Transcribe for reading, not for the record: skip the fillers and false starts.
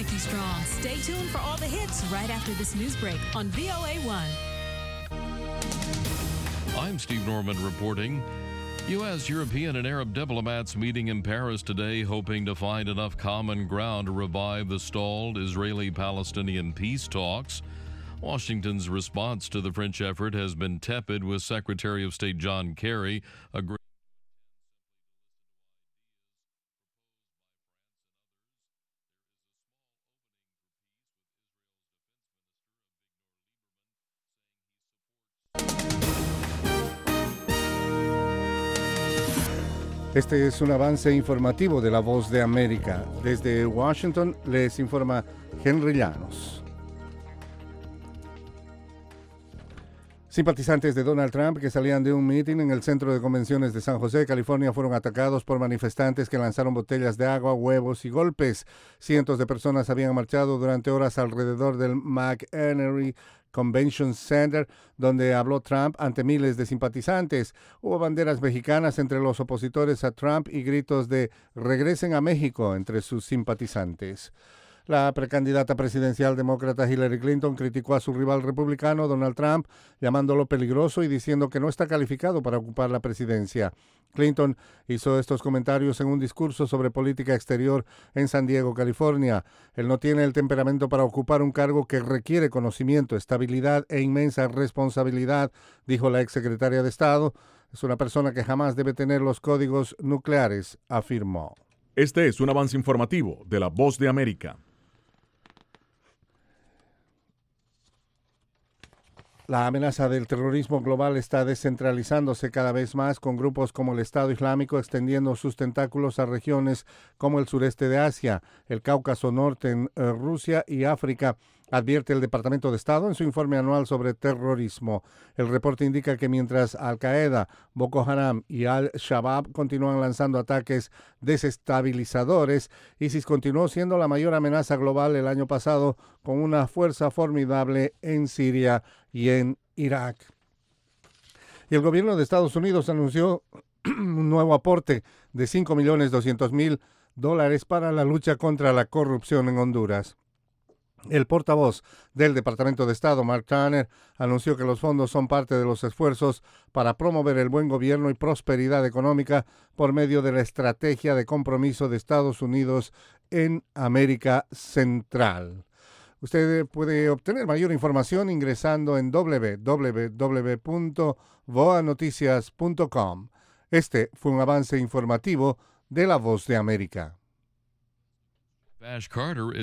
Nikki Strong. Stay tuned for all the hits right after this news break on VOA1. I'm Steve Norman reporting. U.S., European, and Arab diplomats meeting in Paris today, hoping to find enough common ground to revive the stalled Israeli-Palestinian peace talks. Washington's response to the French effort has been tepid, with Secretary of State John Kerry agreeing. Este es un avance informativo de La Voz de América. Desde Washington les informa Henry Llanos. Simpatizantes de Donald Trump que salían de un mitin en el Centro de Convenciones de San José, California, fueron atacados por manifestantes que lanzaron botellas de agua, huevos y golpes. Cientos de personas habían marchado durante horas alrededor del McEnery Convention Center, donde habló Trump ante miles de simpatizantes. Hubo banderas mexicanas entre los opositores a Trump y gritos de "regresen a México" entre sus simpatizantes. La precandidata presidencial demócrata Hillary Clinton criticó a su rival republicano Donald Trump, llamándolo peligroso y diciendo que no está calificado para ocupar la presidencia. Clinton hizo estos comentarios en un discurso sobre política exterior en San Diego, California. Él no tiene el temperamento para ocupar un cargo que requiere conocimiento, estabilidad e inmensa responsabilidad, dijo la exsecretaria de Estado. Es una persona que jamás debe tener los códigos nucleares, afirmó. Este es un avance informativo de La Voz de América. La amenaza del terrorismo global está descentralizándose cada vez más, con grupos como el Estado Islámico extendiendo sus tentáculos a regiones como el sureste de Asia, el Cáucaso Norte en Rusia y África, advierte el Departamento de Estado en su informe anual sobre terrorismo. El reporte indica que mientras Al-Qaeda, Boko Haram y Al-Shabaab continúan lanzando ataques desestabilizadores, ISIS continuó siendo la mayor amenaza global el año pasado, con una fuerza formidable en Siria y en Irak. Y el gobierno de Estados Unidos anunció un nuevo aporte de $5.200.000 para la lucha contra la corrupción en Honduras. El portavoz del Departamento de Estado, Mark Turner, anunció que los fondos son parte de los esfuerzos para promover el buen gobierno y prosperidad económica por medio de la estrategia de compromiso de Estados Unidos en América Central. Usted puede obtener mayor información ingresando en www.voanoticias.com. Este fue un avance informativo de La Voz de América. Ash Carter